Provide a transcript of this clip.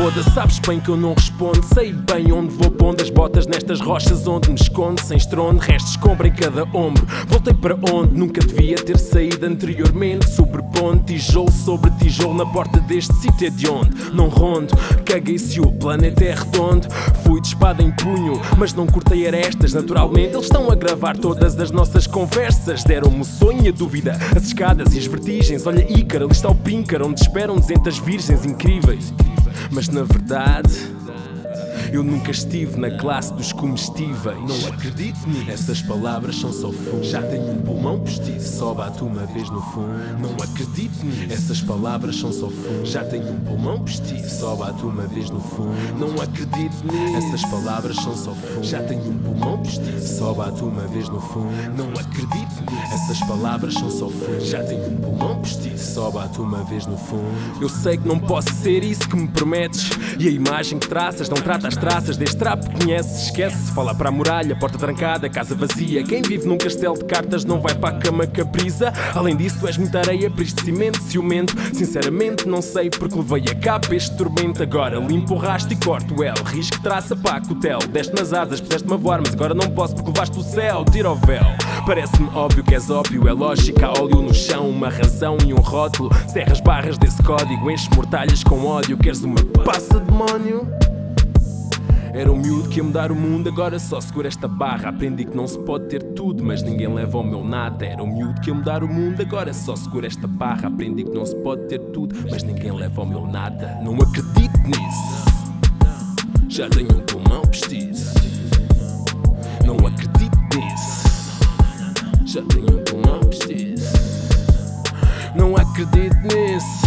foda, sabes bem que eu não respondo. Sei bem onde vou pondo as botas nestas rochas onde me escondo. Sem estrondo, restos cobrem cada ombro. Voltei para onde nunca devia ter saído anteriormente. Sobrepondo tijolo sobre tijolo na porta deste sítio é de onde não rondo. Caguei se o planeta é redondo. Fui de espada em punho, mas não cortei arestas. Naturalmente eles estão a gravar todas as nossas conversas. Deram-me o sonho e a dúvida, as escadas e as vertigens. Olha Ícaro, ali está o Píncaro, onde esperam 200 virgens incríveis. Mas na verdade eu nunca estive na classe dos comestíveis. Não acredito nisso, essas palavras são só fumo. Já tenho um pulmão postiço, só bato uma vez no fundo. Não acredito nisso, essas palavras são só fumo. Já tenho um pulmão postiço, só bato uma vez no fundo. Não acredito nisso, essas palavras são só fumo. Já tenho um pulmão postiço, só bato uma vez no fundo. Não acredito nisso, essas palavras são só fumo. Já tenho um pulmão postiço, só bato uma vez no fundo. Eu sei que não posso ser isso que me prometes, e a imagem que traças não trata as traças deste trapo que conheces. Esquece, fala para a muralha, porta trancada, casa vazia. Quem vive num castelo de cartas não vai para a cama com a brisa. Além disso tu és muita areia para este cimento ciumento. Sinceramente não sei porque levei a capa este tormento. Agora limpo o rastro e corto o L. Risco traça para a cutel. Deste nas asas, puseste-me a voar, mas agora não posso porque levaste o céu. Tira o véu. Parece-me óbvio que és óbvio, é lógica. Há óleo no chão, uma razão e um rótulo. Serra as barras desse código, enches mortalhas com ódio. Queres uma passa demónio? Era um miúdo que ia mudar o mundo, agora só segura esta barra. Aprendi que não se pode ter tudo, mas ninguém leva ao meu nada. Era um miúdo que ia mudar o mundo, agora só segura esta barra. Aprendi que não se pode ter tudo, mas ninguém leva ao meu nada. Não acredito nisso, já tenho um pulmão postiço. Não acredito nisso, já tenho um pulmão postiço. Não acredito nisso,